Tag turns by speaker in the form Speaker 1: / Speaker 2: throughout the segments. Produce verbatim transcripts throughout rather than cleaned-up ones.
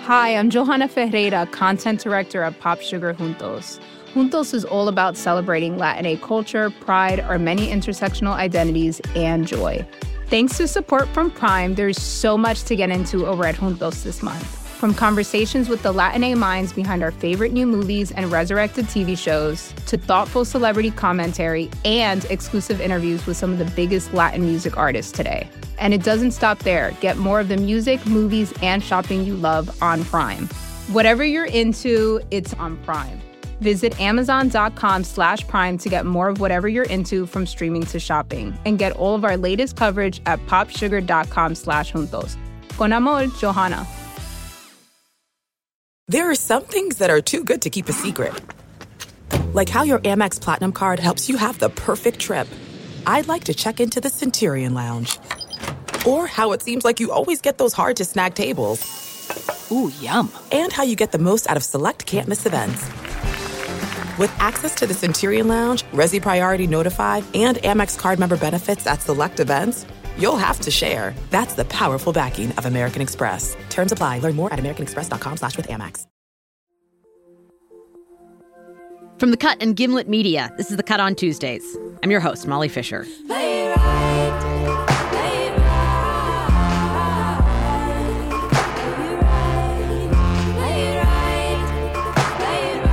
Speaker 1: Hi, I'm Johanna Ferreira, content director at Pop Sugar Juntos. Juntos is all about celebrating Latinx culture, pride, our many intersectional identities, and joy. Thanks to support from Prime, there's so much to get into over at Juntos this month. From conversations with the Latinx minds behind our favorite new movies and resurrected T V shows, to thoughtful celebrity commentary and exclusive interviews with some of the biggest Latin music artists today. And it doesn't stop there. Get more of the music, movies, and shopping you love on Prime. Whatever you're into, it's on Prime. Visit amazon.com slash prime to get more of whatever you're into, from streaming to shopping. And get all of our latest coverage at popsugar.com slash juntos. Con amor, Johanna.
Speaker 2: There are some things that are too good to keep a secret. Like how your Amex Platinum card helps you have the perfect trip. I'd like to check into the Centurion Lounge. Or how it seems like you always get those hard-to-snag tables.
Speaker 3: Ooh, yum.
Speaker 2: And how you get the most out of select can't-miss events. With access to the Centurion Lounge, Resi Priority Notified, and Amex card member benefits at select events, you'll have to share. That's the powerful backing of American Express. Terms apply. Learn more at americanexpress.com slash with Amex.
Speaker 3: From The Cut and Gimlet Media, this is The Cut on Tuesdays. I'm your host, Molly Fisher.
Speaker 4: Play it right. Play it right. Play it right. Play it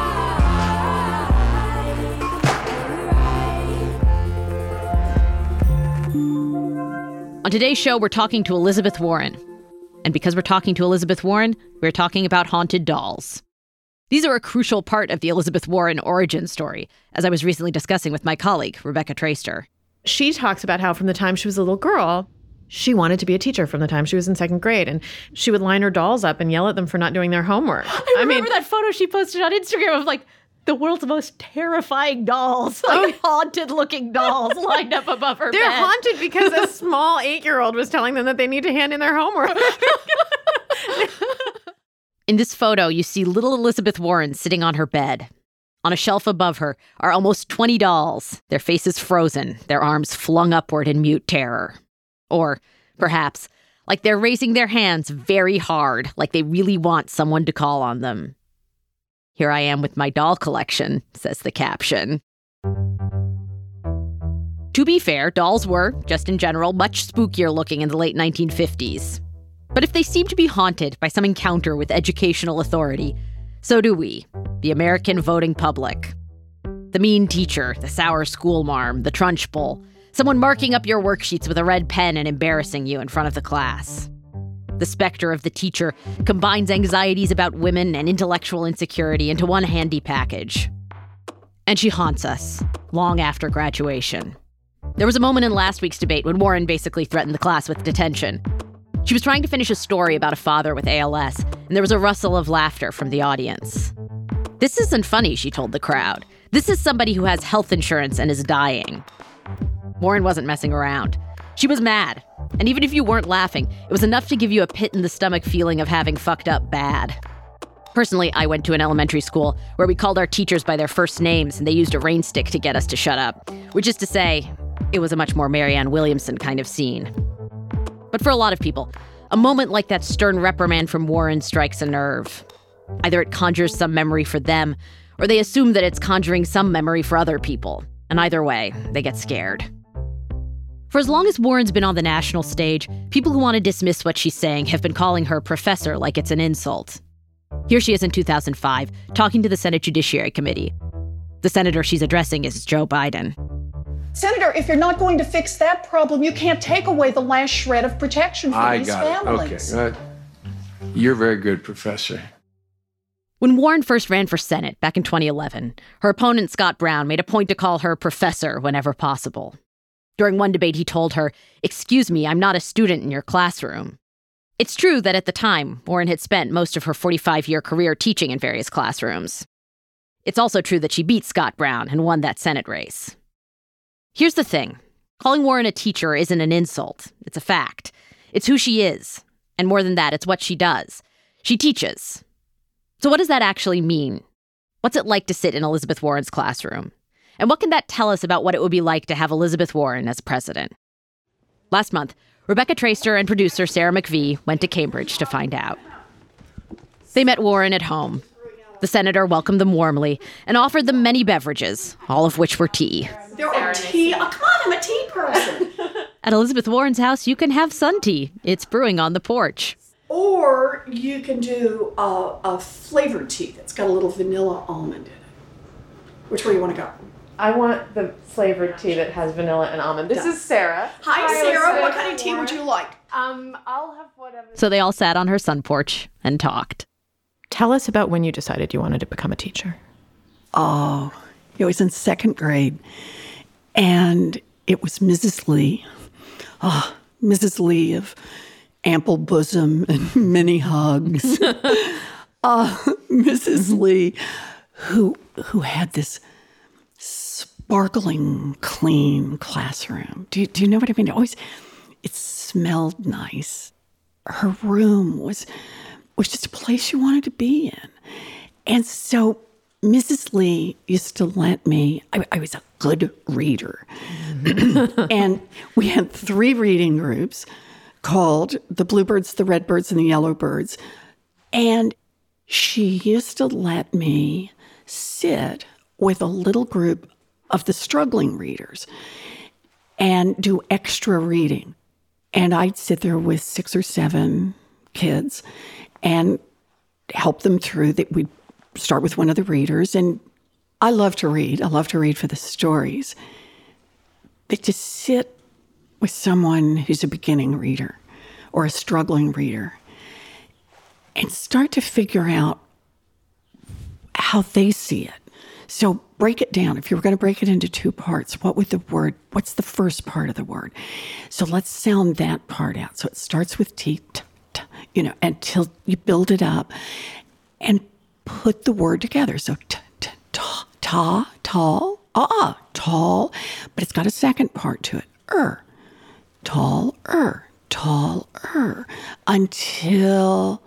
Speaker 4: right.
Speaker 3: On today's show, we're talking to Elizabeth Warren. And because we're talking to Elizabeth Warren, we're talking about haunted dolls. These are a crucial part of the Elizabeth Warren origin story, as I was recently discussing with my colleague, Rebecca Traister.
Speaker 5: She talks about how from the time she was a little girl, she wanted to be a teacher from the time she was in second grade. And she would line her dolls up and yell at them for not doing their homework.
Speaker 3: I remember I mean, that photo she posted on Instagram of like the world's most terrifying dolls, like oh. haunted-looking dolls lined up above her
Speaker 5: They're
Speaker 3: bed.
Speaker 5: They're haunted because a small eight-year-old was telling them that they need to hand in their homework.
Speaker 3: In this photo, you see little Elizabeth Warren sitting on her bed. On a shelf above her are almost twenty dolls, their faces frozen, their arms flung upward in mute terror. Or, perhaps, like they're raising their hands very hard, like they really want someone to call on them. "Here I am with my doll collection," says the caption. To be fair, dolls were, just in general, much spookier looking in the late nineteen fifties. But if they seem to be haunted by some encounter with educational authority, so do we, the American voting public. The mean teacher, the sour school marm, the trunch bowl, someone marking up your worksheets with a red pen and embarrassing you in front of the class. The specter of the teacher combines anxieties about women and intellectual insecurity into one handy package. And she haunts us, long after graduation. There was a moment in last week's debate when Warren basically threatened the class with detention. She was trying to finish a story about a father with A L S, and there was a rustle of laughter from the audience. "This isn't funny," she told the crowd. "This is somebody who has health insurance and is dying." Warren wasn't messing around. She was mad. And even if you weren't laughing, it was enough to give you a pit-in-the-stomach feeling of having fucked up bad. Personally, I went to an elementary school where we called our teachers by their first names, and they used a rain stick to get us to shut up. Which is to say, it was a much more Marianne Williamson kind of scene. But for a lot of people, a moment like that stern reprimand from Warren strikes a nerve. Either it conjures some memory for them, or they assume that it's conjuring some memory for other people. And either way, they get scared. For as long as Warren's been on the national stage, people who want to dismiss what she's saying have been calling her professor like it's an insult. Here she is in two thousand five, talking to the Senate Judiciary Committee. The senator she's addressing is Joe Biden.
Speaker 6: Senator, if you're not going to fix that problem, you can't take away the last shred of protection for
Speaker 7: I
Speaker 6: these
Speaker 7: got
Speaker 6: families.
Speaker 7: it. Okay. Uh, you're very good, Professor.
Speaker 3: When Warren first ran for Senate back in twenty eleven, her opponent, Scott Brown, made a point to call her professor whenever possible. During one debate, he told her, "Excuse me, I'm not a student in your classroom." It's true that at the time, Warren had spent most of her forty-five-year career teaching in various classrooms. It's also true that she beat Scott Brown and won that Senate race. Here's the thing. Calling Warren a teacher isn't an insult. It's a fact. It's who she is. And more than that, it's what she does. She teaches. So what does that actually mean? What's it like to sit in Elizabeth Warren's classroom? And what can that tell us about what it would be like to have Elizabeth Warren as president? Last month, Rebecca Traister and producer Sarah McVie went to Cambridge to find out. They met Warren at home. The senator welcomed them warmly and offered them many beverages, all of which were tea.
Speaker 6: There are tea. Oh, come on, I'm a tea person.
Speaker 3: At Elizabeth Warren's house, you can have sun tea. It's brewing on the porch.
Speaker 6: Or you can do a, a flavored tea that's got a little vanilla almond in it. Which way you want to go?
Speaker 5: I want the flavored tea that has vanilla and almond. This is Sarah.
Speaker 6: Hi, Sarah. What kind of tea would you like?
Speaker 5: Um, I'll have whatever.
Speaker 3: So they all sat on her sun porch and talked.
Speaker 5: Tell us about when you decided you wanted to become a teacher.
Speaker 8: Oh, it was in second grade. And it was Missus Lee. Oh, Missus Lee of ample bosom and many hugs. uh, Missus Lee, who who had this sparkling, clean classroom. Do you, do you know what I mean? It always, it smelled nice. Her room was was just a place you wanted to be in. And so Missus Lee used to let me, I, I was a good reader. And we had three reading groups called the Bluebirds, the Redbirds, and the Yellowbirds. And she used to let me sit with a little group of the struggling readers and do extra reading. And I'd sit there with six or seven kids and help them through that. We'd start with one of the readers. And I love to read. I love to read for the stories. But to sit with someone who's a beginning reader or a struggling reader and start to figure out how they see it. So break it down. If you were going to break it into two parts, what would the word, what's the first part of the word? So let's sound that part out. So it starts with T, t, t, you know, until you build it up and put the word together. So t, t, ta, ta, tall, ah, tall, but it's got a second part to it. Er, tall, er, tall, er, until,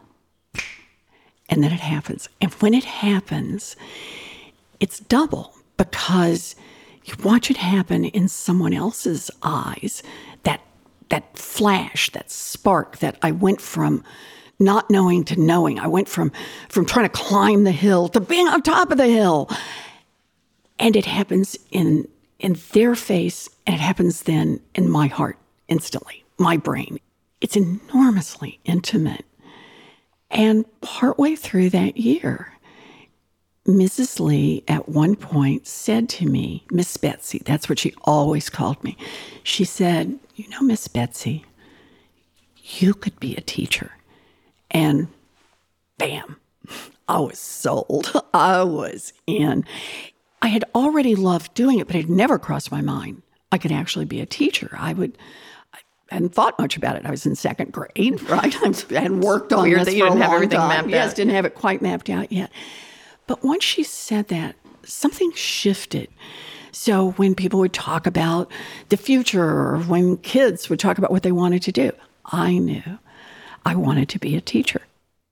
Speaker 8: and then it happens. And when it happens, it's double because you watch it happen in someone else's eyes, that that flash, that spark that I went from not knowing to knowing. I went from, from trying to climb the hill to being on top of the hill. And it happens in in their face, and it happens then in my heart instantly, my brain. It's enormously intimate. And partway through that year, Missus Lee at one point said to me, Miss Betsy, that's what she always called me. She said, you know, Miss Betsy, you could be a teacher. And bam, I was sold. I was in. I had already loved doing it, but it never crossed my mind I could actually be a teacher. I would, I hadn't thought much about it. I was in second grade, right? I hadn't worked on
Speaker 5: Weird
Speaker 8: this
Speaker 5: that you
Speaker 8: for
Speaker 5: didn't
Speaker 8: a
Speaker 5: have
Speaker 8: long
Speaker 5: everything
Speaker 8: time.
Speaker 5: mapped
Speaker 8: Yes,
Speaker 5: out.
Speaker 8: didn't have it quite mapped out yet. But once she said that, something shifted. So when people would talk about the future or when kids would talk about what they wanted to do, I knew I wanted to be a teacher.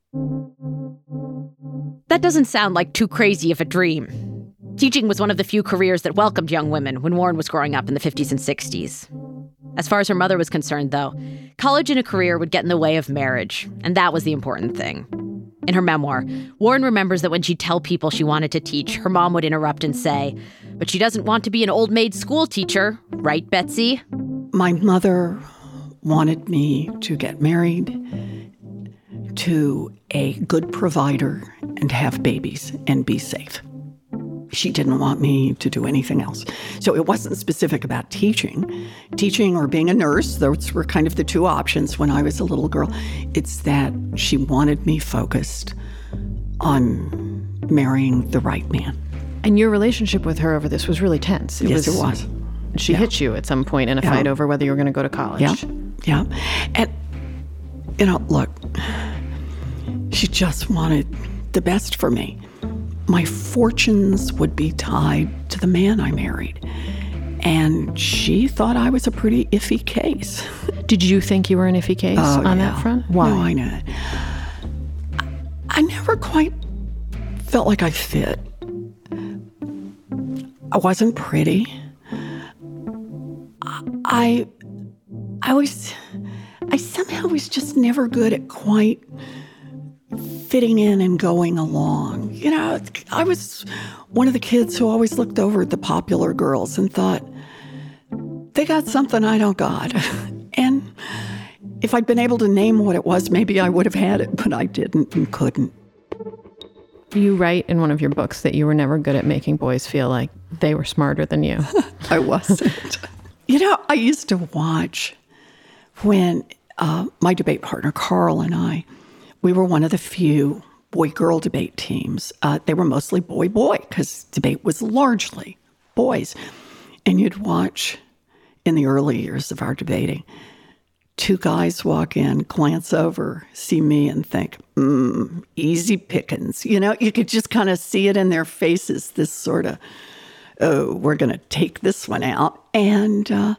Speaker 3: That doesn't sound like too crazy of a dream. Teaching was one of the few careers that welcomed young women when Warren was growing up in the fifties and sixties. As far as her mother was concerned, though, college and a career would get in the way of marriage, and that was the important thing. In her memoir, Warren remembers that when she'd tell people she wanted to teach, her mom would interrupt and say, "But she doesn't want to be an old maid school teacher, right, Betsy?"
Speaker 8: My mother wanted me to get married, to a good provider, and have babies and be safe. She didn't want me to do anything else. So it wasn't specific about teaching. Teaching or being a nurse, those were kind of the two options when I was a little girl. It's that she wanted me focused on marrying the right man.
Speaker 5: And your relationship with her over this was really tense.
Speaker 8: Yes, it was.
Speaker 5: She
Speaker 8: Yeah.
Speaker 5: hit you at some point in a
Speaker 8: Yeah.
Speaker 5: fight over whether you were going to go to college.
Speaker 8: Yeah, yeah. And, you know, look, she just wanted the best for me. My fortunes would be tied to the man I married. And she thought I was a pretty iffy case.
Speaker 5: Did you think you were an iffy case
Speaker 8: Oh,
Speaker 5: on
Speaker 8: yeah.
Speaker 5: that front? Why?
Speaker 8: No, I know it. I never quite felt like I fit. I wasn't pretty. I, I was, I somehow was just never good at quite fitting in and going along. You know, I was one of the kids who always looked over at the popular girls and thought, they got something I don't got. And if I'd been able to name what it was, maybe I would have had it, but I didn't and couldn't.
Speaker 5: You write in one of your books that you were never good at making boys feel like they were smarter than you.
Speaker 8: I wasn't. You know, I used to watch when uh, my debate partner, Carl, and I, we were one of the few boy-girl debate teams. Uh, they were mostly boy-boy because debate was largely boys. And you'd watch in the early years of our debating, two guys walk in, glance over, see me, and think, mm, easy pickings. You know, you could just kind of see it in their faces, this sort of, oh, we're going to take this one out. And uh,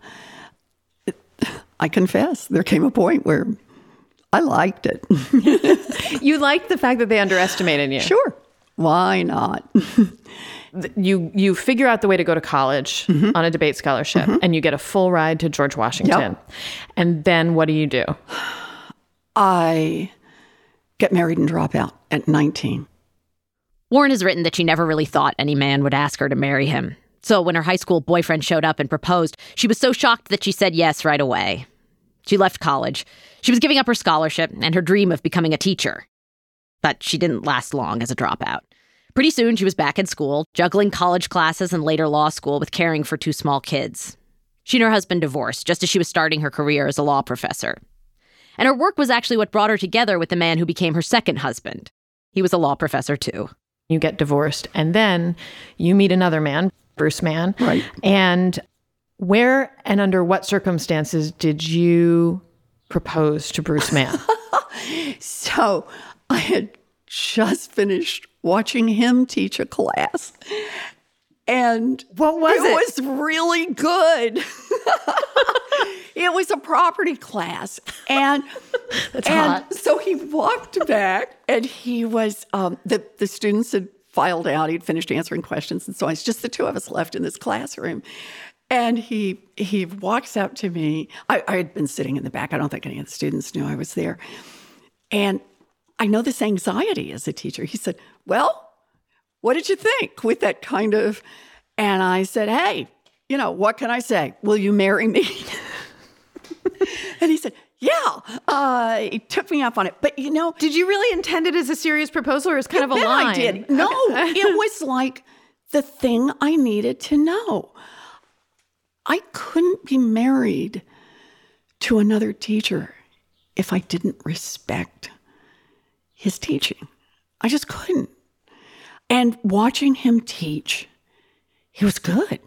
Speaker 8: I confess, there came a point where I liked it.
Speaker 5: You liked the fact that they underestimated you.
Speaker 8: Sure. Why not?
Speaker 5: You you figure out the way to go to college mm-hmm. on a debate scholarship, mm-hmm. and you get a full ride to George Washington.
Speaker 8: Yep.
Speaker 5: And then what do you do?
Speaker 8: I get married and drop out at nineteen.
Speaker 3: Warren has written that she never really thought any man would ask her to marry him. So when her high school boyfriend showed up and proposed, she was so shocked that she said yes right away. She left college. She was giving up her scholarship and her dream of becoming a teacher. But she didn't last long as a dropout. Pretty soon, she was back in school, juggling college classes and later law school with caring for two small kids. She and her husband divorced just as she was starting her career as a law professor. And her work was actually what brought her together with the man who became her second husband. He was a law professor, too.
Speaker 5: You get divorced, and then you meet another man, Bruce Mann.
Speaker 8: Right.
Speaker 5: And where and under what circumstances did you propose to Bruce Mann?
Speaker 8: So I had just finished watching him teach a class. And
Speaker 5: what was it?
Speaker 8: It was really good. It was a property class. And,
Speaker 5: That's
Speaker 8: and
Speaker 5: hot.
Speaker 8: so he walked back and he was, um, the, the students had filed out. He'd finished answering questions and so on. It's just the two of us left in this classroom. And he he walks up to me. I, I had been sitting in the back. I don't think any of the students knew I was there. And I know this anxiety as a teacher. He said, well, what did you think with that kind of, and I said, hey, you know, what can I say? Will you marry me? And he said, yeah, uh, he took me up on it. But, you know.
Speaker 5: Did you really intend it as a serious proposal or as kind of a line?
Speaker 8: I did. No, it was like the thing I needed to know. I couldn't be married to another teacher if I didn't respect his teaching. I just couldn't. And watching him teach, he was good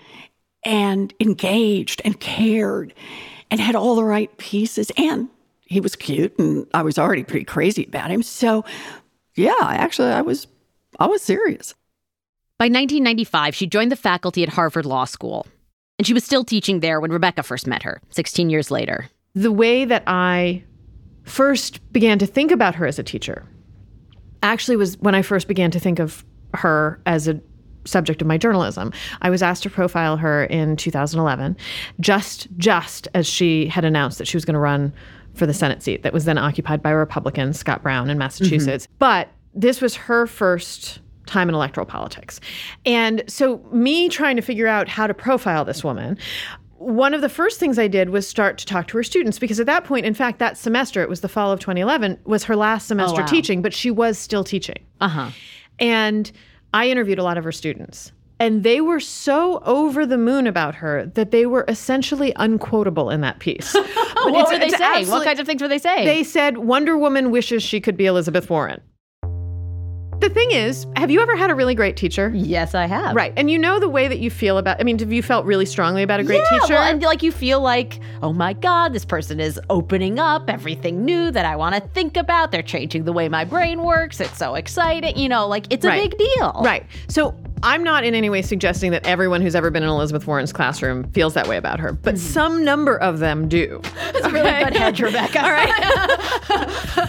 Speaker 8: and engaged and cared and had all the right pieces. And he was cute, and I was already pretty crazy about him. So, yeah, actually, I was I was serious.
Speaker 3: By nineteen ninety-five, she joined the faculty at Harvard Law School. And she was still teaching there when Rebecca first met her, sixteen years later.
Speaker 5: The way that I first began to think about her as a teacher actually was when I first began to think of her as a subject of my journalism. I was asked to profile her in two thousand eleven, just, just as she had announced that she was going to run for the Senate seat that was then occupied by Republican Scott Brown in Massachusetts. Mm-hmm. But this was her first time in electoral politics. And so me trying to figure out how to profile this woman, one of the first things I did was start to talk to her students, because at that point, in fact, that semester, it was the fall of twenty eleven, was her last semester
Speaker 3: oh, wow.
Speaker 5: teaching, but she was still teaching.
Speaker 3: Uh-huh.
Speaker 5: And I interviewed a lot of her students, and they were so over the moon about her that they were essentially unquotable in that piece.
Speaker 3: Oh, what were they saying? What kinds of things were they saying?
Speaker 5: They said, Wonder Woman wishes she could be Elizabeth Warren. The thing is, have you ever had a really great teacher?
Speaker 3: Yes, I have.
Speaker 5: Right. And you know the way that you feel about, I mean, have you felt really strongly about a great
Speaker 3: yeah,
Speaker 5: teacher?
Speaker 3: Well, and like you feel like, oh my God, this person is opening up everything new that I want to think about. They're changing the way my brain works. It's so exciting. You know, like it's a
Speaker 5: right.
Speaker 3: big deal.
Speaker 5: Right. So I'm not in any way suggesting that everyone who's ever been in Elizabeth Warren's classroom feels that way about her, but mm-hmm. some number of them do.
Speaker 3: That's okay? Really good hedge, Rebecca.
Speaker 5: All right.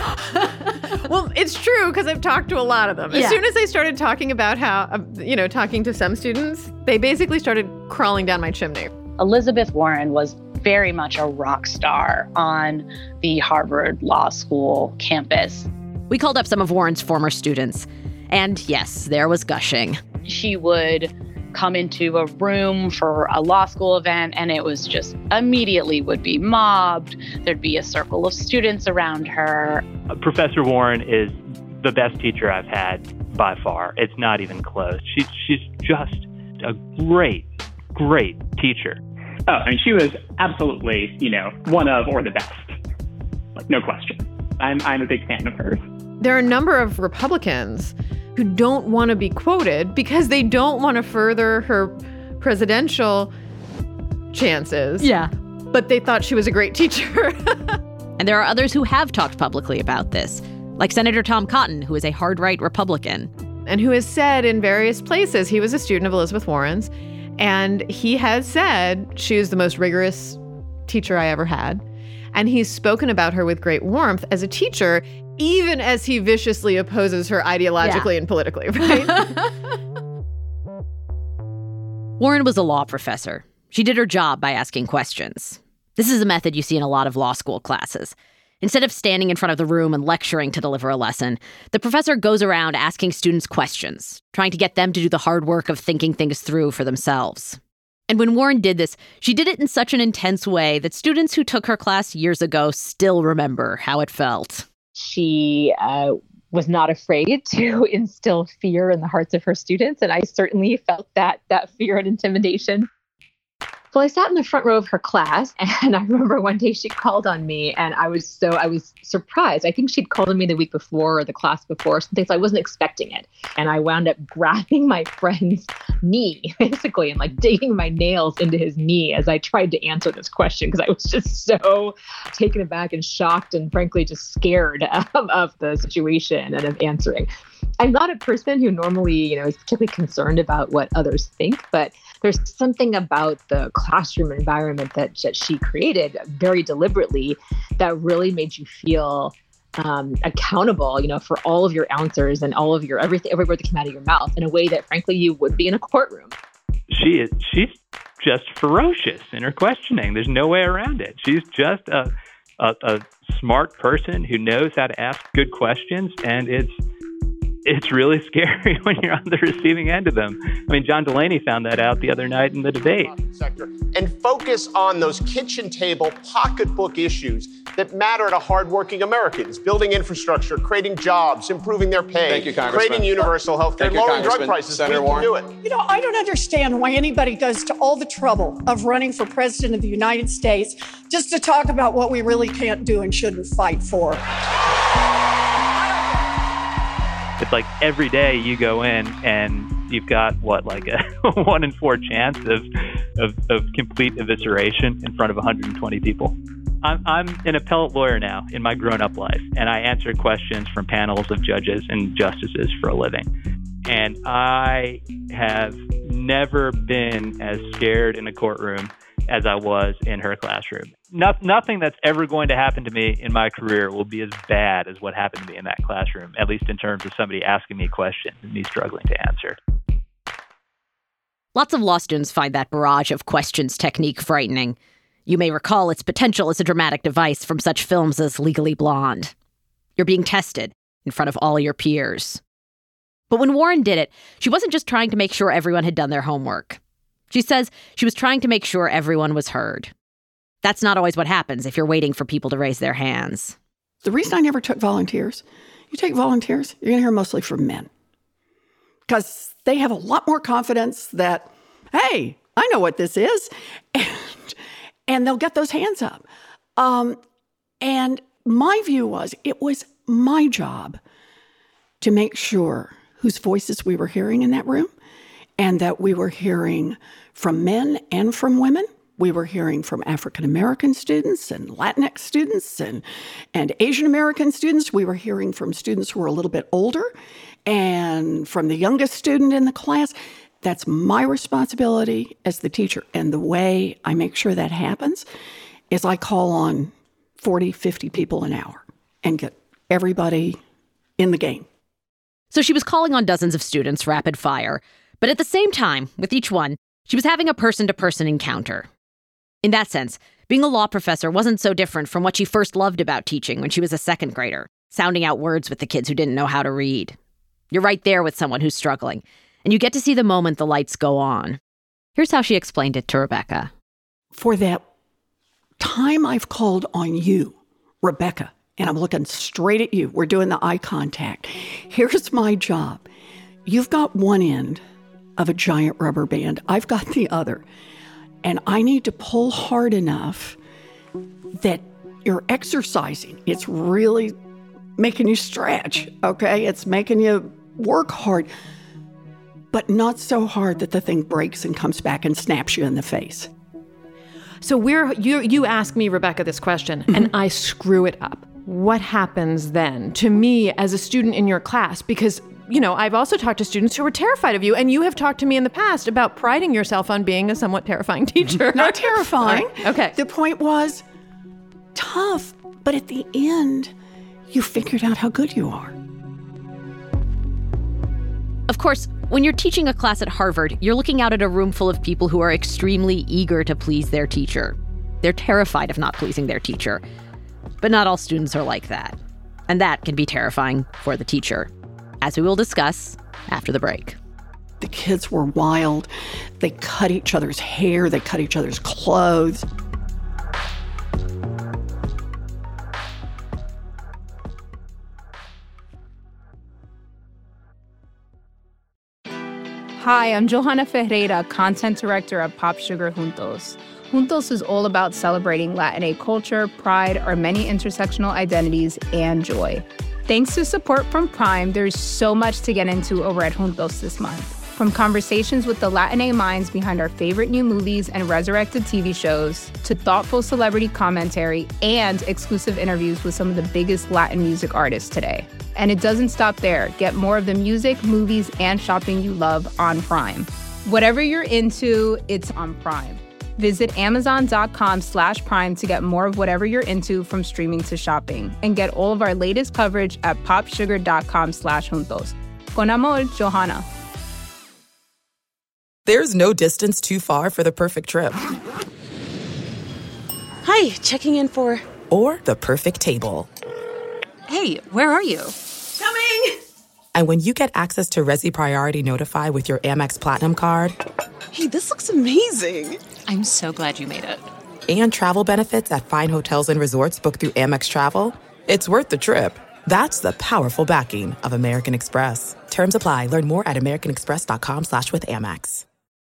Speaker 5: Well, it's true because I've talked to a lot of them. As
Speaker 3: yeah.
Speaker 5: soon as I started talking about how, uh, you know, talking to some students, they basically started crawling down my chimney.
Speaker 9: Elizabeth Warren was very much a rock star on the Harvard Law School campus.
Speaker 3: We called up some of Warren's former students. And yes, there was gushing.
Speaker 9: She would come into a room for a law school event, and it was just immediately would be mobbed. There'd be a circle of students around her.
Speaker 10: Uh, Professor Warren is the best teacher I've had by far. It's not even close. She, she's just a great, great teacher.
Speaker 11: Oh, I mean, she was absolutely, you know, one of or the best. Like, no question. I'm, I'm a big fan of hers.
Speaker 5: There are a number of Republicans who don't want to be quoted because they don't want to further her presidential chances.
Speaker 3: Yeah.
Speaker 5: But they thought she was a great teacher.
Speaker 3: And there are others who have talked publicly about this, like Senator Tom Cotton, who is a hard-right Republican.
Speaker 5: And who has said in various places he was a student of Elizabeth Warren's, and he has said she was the most rigorous teacher I ever had. And he's spoken about her with great warmth as a teacher, even as he viciously opposes her ideologically yeah. and politically, right?
Speaker 3: Warren was a law professor. She did her job by asking questions. This is a method you see in a lot of law school classes. Instead of standing in front of the room and lecturing to deliver a lesson, the professor goes around asking students questions, trying to get them to do the hard work of thinking things through for themselves. And when Warren did this, she did it in such an intense way that students who took her class years ago still remember how it felt.
Speaker 9: She uh, was not afraid to instill fear in the hearts of her students, and I certainly felt that that fear and intimidation. Well, I sat in the front row of her class, and I remember one day she called on me, and I was so, I was surprised. I think she'd called on me the week before or the class before or something, so I wasn't expecting it. And I wound up grabbing my friend's knee, basically, and like digging my nails into his knee as I tried to answer this question, because I was just so taken aback and shocked and frankly just scared of, of the situation and of answering. I'm not a person who normally, you know, is particularly concerned about what others think, but there's something about the classroom environment that, that she created very deliberately that really made you feel um, accountable, you know, for all of your answers and all of your everything, every word that came out of your mouth in a way that, frankly, you would be in a courtroom.
Speaker 10: She is, she's just ferocious in her questioning. There's no way around it. She's just a, a, a smart person who knows how to ask good questions, and it's It's really scary when you're on the receiving end of them. I mean, John Delaney found that out the other night in the debate.
Speaker 12: Sector, and focus on those kitchen table pocketbook issues that matter to hardworking Americans: building infrastructure, creating jobs, improving their pay,
Speaker 13: Thank you, Congressman.
Speaker 12: creating universal health care, lowering drug prices.
Speaker 13: Senator
Speaker 12: we
Speaker 13: Warren.
Speaker 12: can do it.
Speaker 6: You know, I don't understand why anybody goes to all the trouble of running for president of the United States just to talk about what we really can't do and shouldn't fight for.
Speaker 10: It's like every day you go in and you've got, what, like a one in four chance of, of, of complete evisceration in front of one hundred twenty people. I'm, I'm an appellate lawyer now in my grown-up life, and I answer questions from panels of judges and justices for a living. And I have never been as scared in a courtroom as I was in her classroom. No, nothing that's ever going to happen to me in my career will be as bad as what happened to me in that classroom, at least in terms of somebody asking me questions and me struggling to answer.
Speaker 3: Lots of law students find that barrage of questions technique frightening. You may recall its potential as a dramatic device from such films as Legally Blonde. You're being tested in front of all your peers. But when Warren did it, she wasn't just trying to make sure everyone had done their homework. She says she was trying to make sure everyone was heard. That's not always what happens if you're waiting for people to raise their hands.
Speaker 8: The reason I never took volunteers, you take volunteers, you're going to hear mostly from men. Because they have a lot more confidence that, hey, I know what this is. And, and they'll get those hands up. Um, and my view was it was my job to make sure whose voices we were hearing in that room, and that we were hearing from men and from women. We were hearing from African-American students and Latinx students and, and Asian-American students. We were hearing from students who were a little bit older and from the youngest student in the class. That's my responsibility as the teacher. And the way I make sure that happens is I call on forty, fifty people an hour and get everybody in the game.
Speaker 3: So she was calling on dozens of students rapid fire. But at the same time, with each one, she was having a person-to-person encounter. In that sense, being a law professor wasn't so different from what she first loved about teaching when she was a second grader. sounding out words with the kids who didn't know how to read. You're right there with someone who's struggling, and you get to see the moment the lights go on. Here's how she explained it to Rebecca.
Speaker 8: For that time I've called on you, Rebecca, and I'm looking straight at you. We're doing the eye contact. Here's my job. You've got one end of a giant rubber band. I've got the other. And I need to pull hard enough that you're exercising. It's really making you stretch, okay? It's making you work hard, but not so hard that the thing breaks and comes back and snaps you in the face.
Speaker 5: So we're you you ask me, Rebecca, this question, and I screw it up. What happens then to me as a student in your class? Because, you know, I've also talked to students who were terrified of you, and you have talked to me in the past about priding yourself on being a somewhat terrifying teacher.
Speaker 8: Not terrifying.
Speaker 5: Right. Okay.
Speaker 8: The point was tough, but at the end, you figured out how good you are.
Speaker 3: Of course, when you're teaching a class at Harvard, you're looking out at a room full of people who are extremely eager to please their teacher. They're terrified of not pleasing their teacher. But not all students are like that. And that can be terrifying for the teacher, as we will discuss after the break.
Speaker 8: The kids were wild. They cut each other's hair. They cut each other's clothes.
Speaker 1: Hi, I'm Johanna Ferreira, Content Director at Pop Sugar Juntos. Juntos is all about celebrating Latinx culture, pride, our many intersectional identities, and joy. Thanks to support from Prime, there's so much to get into over at Juntos this month. From conversations with the Latinx minds behind our favorite new movies and resurrected T V shows, to thoughtful celebrity commentary and exclusive interviews with some of the biggest Latin music artists today. And it doesn't stop there. Get more of the music, movies, and shopping you love on Prime. Whatever you're into, it's on Prime. Visit amazon.com slash prime to get more of whatever you're into, from streaming to shopping. And get all of our latest coverage at popsugar.com slash juntos. Con amor, Johanna.
Speaker 2: There's no distance too far for the perfect trip.
Speaker 13: Hi, checking in for...
Speaker 2: Or the perfect table.
Speaker 13: Hey, where are you?
Speaker 2: Coming! And when you get access to Resi Priority Notify with your Amex Platinum card...
Speaker 13: Hey, this looks amazing. I'm so glad you made it.
Speaker 2: And travel benefits at fine hotels and resorts booked through Amex Travel, it's worth the trip. That's the powerful backing of American Express. Terms apply. Learn more at americanexpress.com slash with Amex.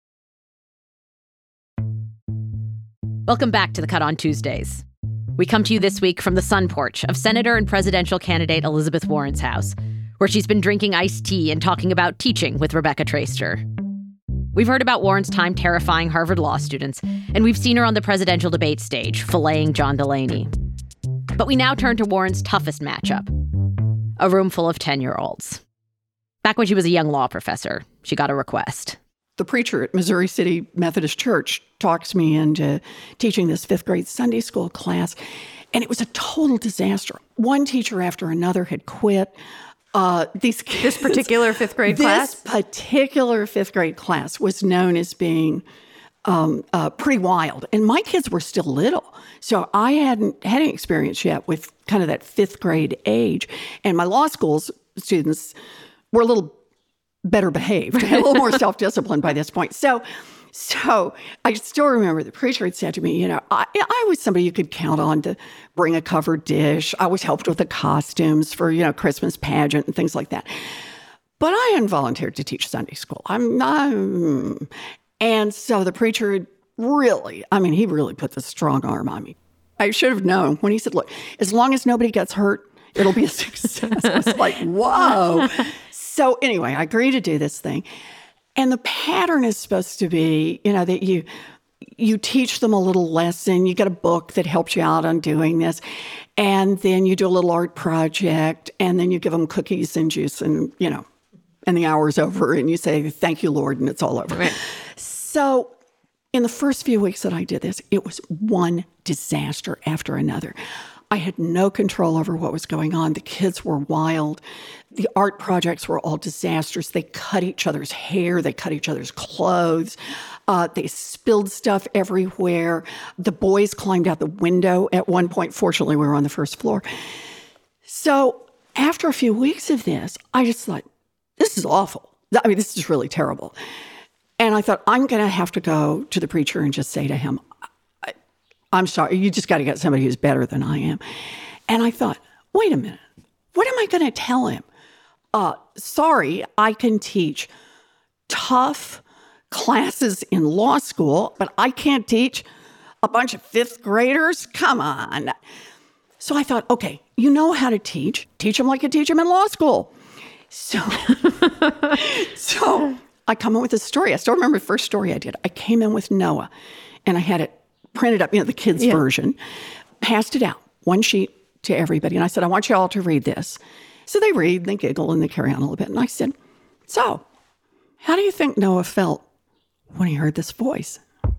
Speaker 3: Welcome back to The Cut on Tuesdays. We come to you this week from the sun porch of Senator and presidential candidate Elizabeth Warren's house, where she's been drinking iced tea and talking about teaching with Rebecca Traister. We've heard about Warren's time terrifying Harvard law students, and we've seen her on the presidential debate stage filleting John Delaney. But we now turn to Warren's toughest matchup, a room full of ten-year-olds. Back when she was a young law professor, she got a request.
Speaker 8: The preacher at Missouri City Methodist Church talks me into teaching this fifth grade Sunday school class, and it was a total disaster. One teacher after another had quit. Uh, these kids,
Speaker 5: this particular fifth grade
Speaker 8: this
Speaker 5: class?
Speaker 8: This particular fifth grade class was known as being um, uh, pretty wild. And my kids were still little. So I hadn't had any experience yet with kind of that fifth grade age. And my law school's students were a little better behaved, a little more self-disciplined by this point. So So I still remember the preacher had said to me, you know, I, I was somebody you could count on to bring a covered dish. I was helped with the costumes for, you know, Christmas pageant and things like that. But I hadn't volunteered to teach Sunday school. I'm not. And so the preacher really, I mean, he really put the strong arm on me. I should have known when he said, look, as long as nobody gets hurt, it'll be a success. I was like, whoa. So anyway, I agreed to do this thing. And the pattern is supposed to be, you know, that you you teach them a little lesson. You get a book that helps you out on doing this. And then you do a little art project. And then you give them cookies and juice and, you know, and the hour's over. And you say, thank you, Lord, and it's all over. Right. So in the first few weeks that I did this, it was one disaster after another. I had no control over what was going on. The kids were wild. The art projects were all disasters. They cut each other's hair. They cut each other's clothes. Uh, they spilled stuff everywhere. The boys climbed out the window at one point. Fortunately, we were on the first floor. So after a few weeks of this, I just thought, this is awful. I mean, this is really terrible. And I thought, I'm going to have to go to the preacher and just say to him, I, I'm sorry, you just got to get somebody who's better than I am. And I thought, wait a minute, what am I going to tell him? Uh, sorry, I can teach tough classes in law school, but I can't teach a bunch of fifth graders? Come on. So I thought, okay, you know how to teach. Teach them like you teach them in law school. So, so I come in with a story. I still remember the first story I did. I came in with Noah, and I had it printed up, you know, the kids' yeah. version, passed it out, one sheet to everybody. And I said, I want you all to read this. So they read, and they giggle, and they carry on a little bit. And I said, so how do you think Noah felt when he heard this voice?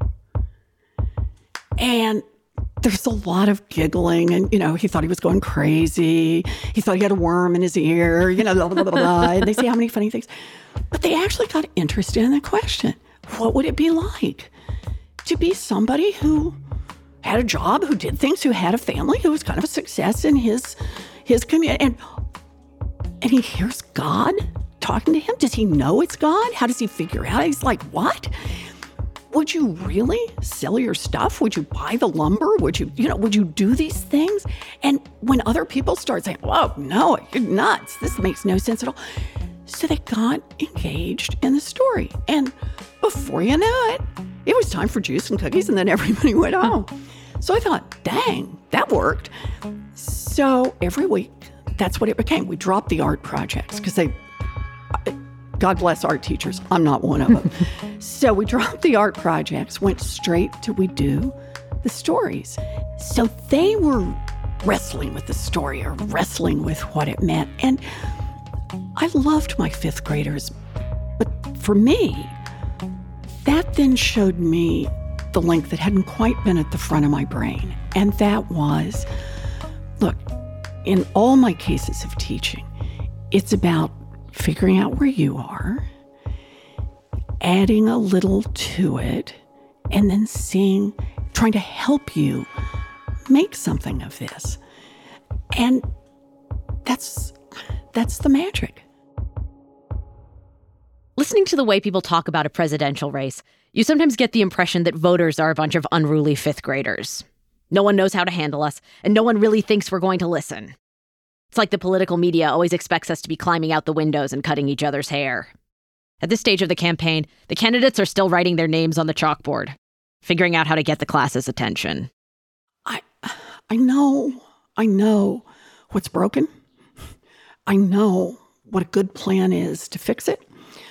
Speaker 8: And there's a lot of giggling, and, you know, he thought he was going crazy. He thought he had a worm in his ear, you know, blah, blah, blah, blah. And they say how many funny things. But they actually got interested in the question. What would it be like to be somebody who had a job, who did things, who had a family, who was kind of a success in his his community? And, and he hears God talking to him. Does he know it's God? How does he figure out? He's like, what? Would you really sell your stuff? Would you buy the lumber? Would you, you know, would you do these things? And when other people start saying, whoa, no, you're nuts. This makes no sense at all. So they got engaged in the story. And before you know it, it was time for juice and cookies, and then everybody went home. So I thought, dang, that worked. So every week, that's what it became. We dropped the art projects because they, God bless art teachers. I'm not one of them. So we dropped the art projects, went straight to we do the stories. So they were wrestling with the story or wrestling with what it meant. And I loved my fifth graders. But for me, that then showed me the link that hadn't quite been at the front of my brain. And that was, look, in all my cases of teaching, it's about figuring out where you are, adding a little to it, and then seeing, trying to help you make something of this. And that's that's the magic.
Speaker 3: Listening to the way people talk about a presidential race, you sometimes get the impression that voters are a bunch of unruly fifth graders. No one knows how to handle us, and no one really thinks we're going to listen. It's like the political media always expects us to be climbing out the windows and cutting each other's hair. At this stage of the campaign, the candidates are still writing their names on the chalkboard, figuring out how to get the class's attention.
Speaker 8: I I know, I know what's broken. I know what a good plan is to fix it.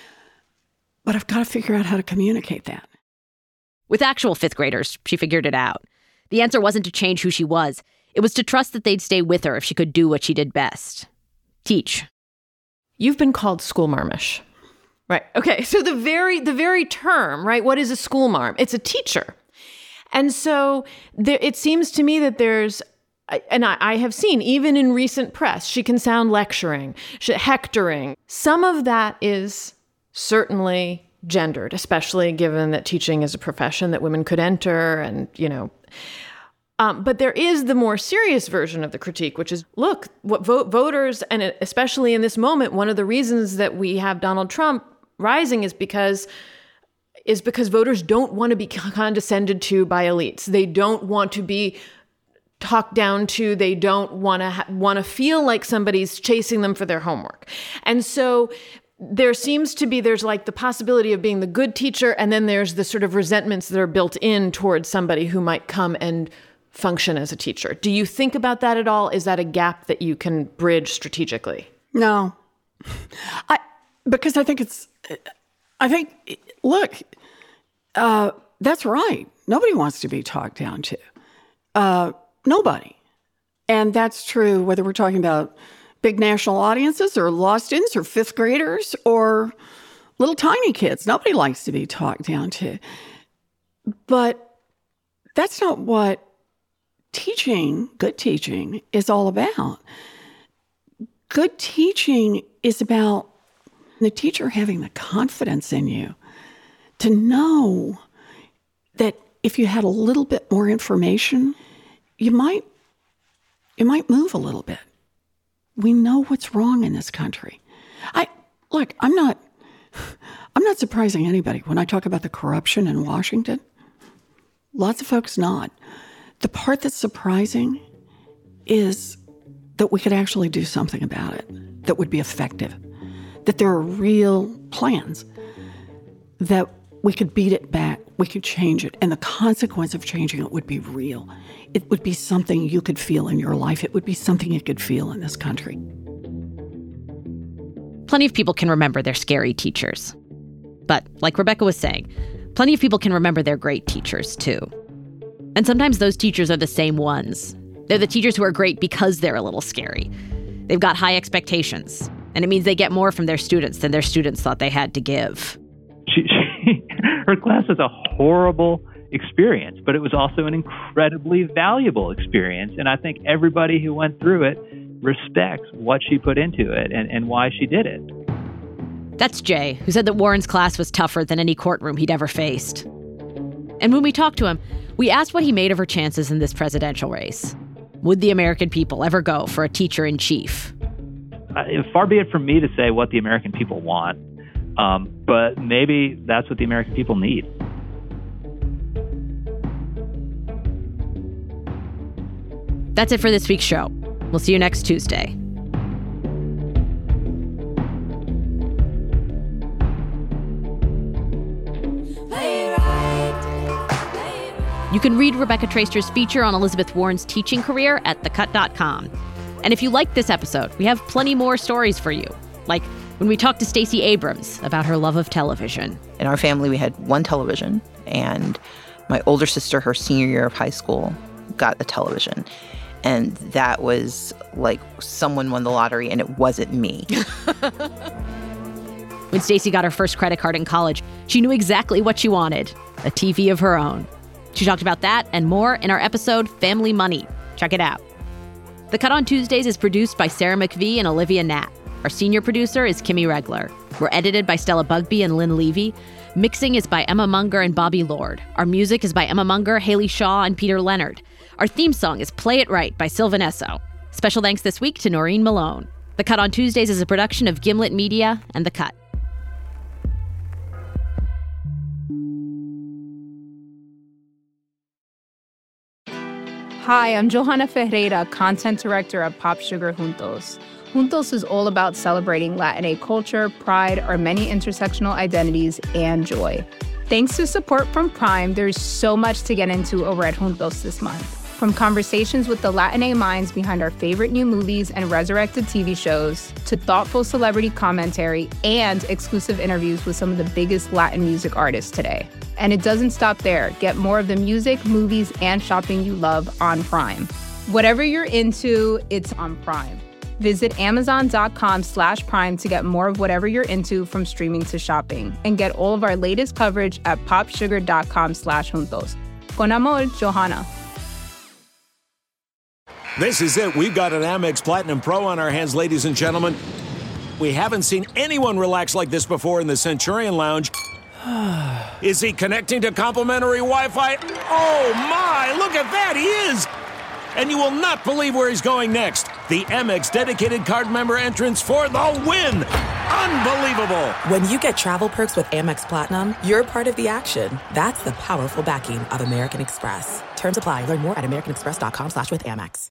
Speaker 8: But I've got to figure out how to communicate that.
Speaker 3: With actual fifth graders, she figured it out. The answer wasn't to change who she was. It was to trust that they'd stay with her if she could do what she did best. Teach.
Speaker 5: You've been called school marmish. Right. Okay. So the very the very term, right? What is a school marm? It's a teacher. And so there, it seems to me that there's, and I, I have seen, even in recent press, she can sound lecturing, she, hectoring. Some of that is certainly gendered, especially given that teaching is a profession that women could enter and, you know, Um, but there is the more serious version of the critique, which is, look, what vo- voters, and especially in this moment, one of the reasons that we have Donald Trump rising is because is because voters don't want to be condescended to by elites. They don't want to be talked down to. They don't want to ha- want to feel like somebody's chasing them for their homework. And so there seems to be, there's like the possibility of being the good teacher, and then there's the sort of resentments that are built in towards somebody who might come and function as a teacher. Do you think about that at all? Is that a gap that you can bridge strategically?
Speaker 8: No. I because I think it's, I think, look, uh, that's right. Nobody wants to be talked down to. Uh, nobody. And that's true whether we're talking about big national audiences or law students or fifth graders or little tiny kids. Nobody likes to be talked down to. But that's not what teaching, good teaching, is all about. Good teaching is about the teacher having the confidence in you to know that if you had a little bit more information, you might you might move a little bit. We know what's wrong in this country. I look, I'm not I'm not surprising anybody when I talk about the corruption in Washington. Lots of folks nod. The part that's surprising is that we could actually do something about it that would be effective, that there are real plans, that we could beat it back, we could change it, and the consequence of changing it would be real. It would be something you could feel in your life. It would be something you could feel in this country.
Speaker 3: Plenty of people can remember their scary teachers. But like Rebecca was saying, plenty of people can remember their great teachers, too. And sometimes those teachers are the same ones. They're the teachers who are great because they're a little scary. They've got high expectations, and it means they get more from their students than their students thought they had to give.
Speaker 10: She, she, her class was a horrible experience, but it was also an incredibly valuable experience. And I think everybody who went through it respects what she put into it and, and why she did it.
Speaker 3: That's Jay, who said that Warren's class was tougher than any courtroom he'd ever faced. And when we talked to him, we asked what he made of her chances in this presidential race. Would the American people ever go for a teacher-in-chief?
Speaker 10: Uh, far be it from me to say what the American people want, um, but maybe that's what the American people need.
Speaker 3: That's it for this week's show. We'll see you next Tuesday. You can read Rebecca Traister's feature on Elizabeth Warren's teaching career at the cut dot com. And if you liked this episode, we have plenty more stories for you. Like when we talked to Stacey Abrams about her love of television.
Speaker 14: In our family, we had one television, and my older sister, her senior year of high school, got a television. And that was like someone won the lottery, and it wasn't me.
Speaker 3: When Stacey got her first credit card in college, she knew exactly what she wanted, a T V of her own. She talked about that and more in our episode, Family Money. Check it out. The Cut on Tuesdays is produced by Sarah McVie and Olivia Nat. Our senior producer is Kimmy Regler. We're edited by Stella Bugbee and Lynn Levy. Mixing is by Emma Munger and Bobby Lord. Our music is by Emma Munger, Haley Shaw, and Peter Leonard. Our theme song is Play It Right by Sylvan Esso. Special thanks this week to Noreen Malone. The Cut on Tuesdays is a production of Gimlet Media and The Cut.
Speaker 1: Hi, I'm Johanna Ferreira, content director at Pop Sugar Juntos. Juntos is all about celebrating Latinx culture, pride, our many intersectional identities, and joy. Thanks to support from Prime, there's so much to get into over at Juntos this month. From conversations with the Latinx minds behind our favorite new movies and resurrected T V shows, to thoughtful celebrity commentary and exclusive interviews with some of the biggest Latin music artists today. And it doesn't stop there. Get more of the music, movies, and shopping you love on Prime. Whatever you're into, it's on Prime. Visit amazon.com slash prime to get more of whatever you're into, from streaming to shopping. And get all of our latest coverage at popsugar.com slash juntos. Con amor, Johanna.
Speaker 15: This is it. We've got an Amex Platinum Pro on our hands, ladies and gentlemen. We haven't seen anyone relax like this before in the Centurion Lounge. Is he connecting to complimentary Wi-Fi? Oh, my! Look at that! He is! And you will not believe where he's going next. The Amex dedicated card member entrance for the win! Unbelievable!
Speaker 2: When you get travel perks with Amex Platinum, you're part of the action. That's the powerful backing of American Express. Terms apply. Learn more at americanexpress.com slash with Amex.